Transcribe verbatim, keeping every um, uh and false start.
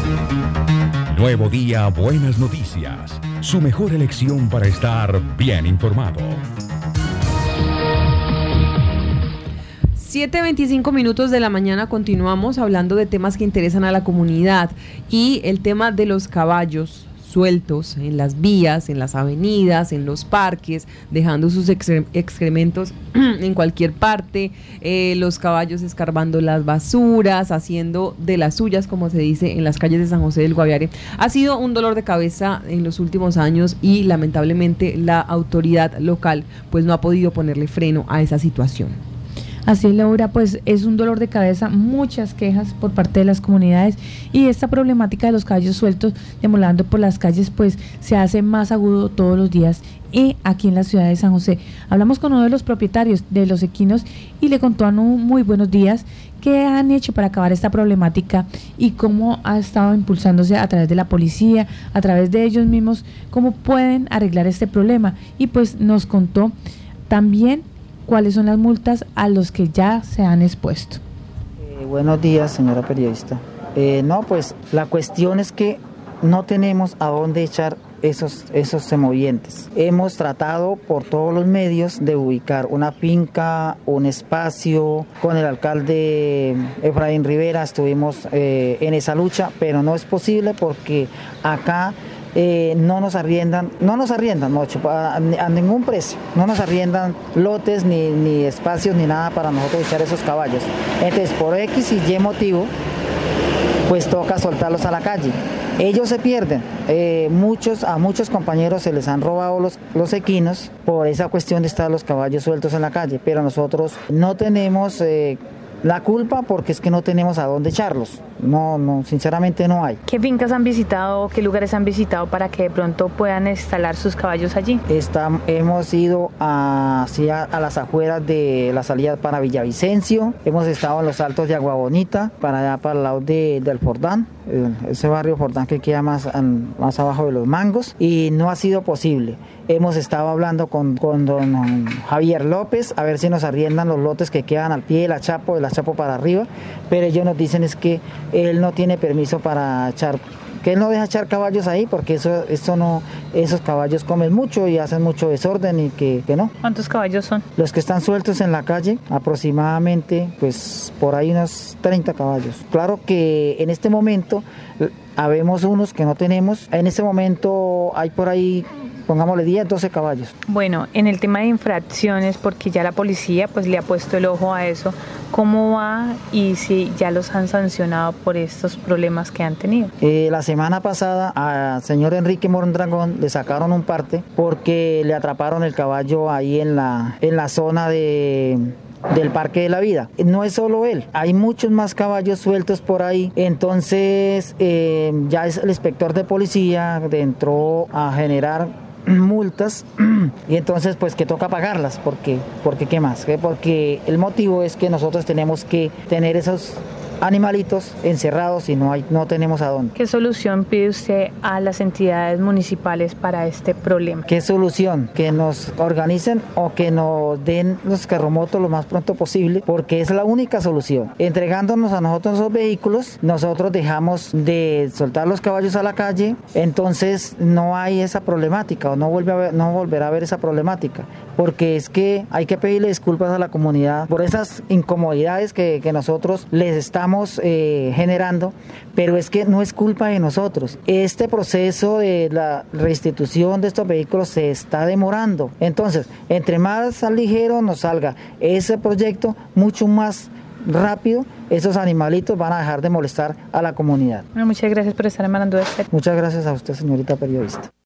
Nuevo día, buenas noticias. Su mejor elección para estar bien informado. siete veinticinco minutos de la mañana, continuamos hablando de temas que interesan a la comunidad y el tema de los caballos sueltos en las vías, en las avenidas, en los parques, dejando sus excre- excrementos en cualquier parte, eh, los caballos escarbando las basuras, haciendo de las suyas, como se dice, en las calles de San José del Guaviare. Ha sido un dolor de cabeza en los últimos años y lamentablemente la autoridad local pues no ha podido ponerle freno a esa situación. Así es, Laura, pues es un dolor de cabeza, muchas quejas por parte de las comunidades y esta problemática de los caballos sueltos deambulando por las calles pues se hace más agudo todos los días y aquí en la ciudad de San José. Hablamos con uno de los propietarios de los equinos y le contó a Nu muy buenos días qué han hecho para acabar esta problemática y cómo ha estado impulsándose a través de la policía, a través de ellos mismos, cómo pueden arreglar este problema y pues nos contó también cuáles son las multas a los que ya se han expuesto. Eh, buenos días, señora periodista. Eh, no, pues la cuestión es que no tenemos a dónde echar esos, esos semovientes. Hemos tratado por todos los medios de ubicar una finca, un espacio. Con el alcalde Efraín Rivera estuvimos eh, en esa lucha, pero no es posible porque acá Eh, no nos arriendan, no nos arriendan mucho, a, a ningún precio, no nos arriendan lotes ni, ni espacios ni nada para nosotros echar esos caballos. Entonces por X y Y motivo, pues toca soltarlos a la calle. Ellos se pierden, eh, muchos, a muchos compañeros se les han robado los, los equinos por esa cuestión de estar los caballos sueltos en la calle, pero nosotros no tenemos eh, la culpa porque es que no tenemos a dónde echarlos. No, no, sinceramente no hay. ¿Qué fincas han visitado, qué lugares han visitado para que de pronto puedan instalar sus caballos allí? Está, hemos ido a, hacia, a las afueras de la salida para Villavicencio, hemos estado en los altos de Agua Bonita, para allá para el lado de, del Fordán, ese barrio Fordán que queda más, más abajo de los Mangos, y no ha sido posible. Hemos estado hablando con, con don Javier López a ver si nos arriendan los lotes que quedan al pie de la Chapo, de la Chapo para arriba, pero ellos nos dicen es que él no tiene permiso para echar, que él no deja echar caballos ahí porque eso, eso no, esos caballos comen mucho y hacen mucho desorden y que, que no. ¿Cuántos caballos son? Los que están sueltos en la calle, aproximadamente, pues por ahí unos treinta caballos. Claro que en este momento habemos unos que no tenemos, en este momento hay por ahí, pongámosle diez, doce caballos. Bueno, en el tema de infracciones, porque ya la policía pues le ha puesto el ojo a eso, ¿cómo va y si ya los han sancionado por estos problemas que han tenido? Eh, la semana pasada al señor Enrique Mondragón le sacaron un parte porque le atraparon el caballo ahí en la, en la zona de... del Parque de la Vida. No es solo él, hay muchos más caballos sueltos por ahí, entonces eh, ya es el inspector de policía que entró a generar multas y entonces pues que toca pagarlas porque, porque ¿qué más? Porque el motivo es que nosotros tenemos que tener esos animalitos encerrados y no hay, no tenemos a dónde. ¿Qué solución pide usted a las entidades municipales para este problema? ¿Qué solución? Que nos organicen o que nos den los carromotos lo más pronto posible, porque es la única solución. Entregándonos a nosotros esos vehículos, nosotros dejamos de soltar los caballos a la calle, entonces no hay esa problemática o no vuelve a haber, no volverá a haber esa problemática, porque es que hay que pedirle disculpas a la comunidad por esas incomodidades que, que nosotros les estamos Eh, generando, pero es que no es culpa de nosotros. Este proceso de la restitución de estos vehículos se está demorando. Entonces, entre más ligero nos salga ese proyecto, mucho más rápido esos animalitos van a dejar de molestar a la comunidad. Bueno, muchas gracias por estar hablando de esto. Muchas gracias a usted, señorita periodista.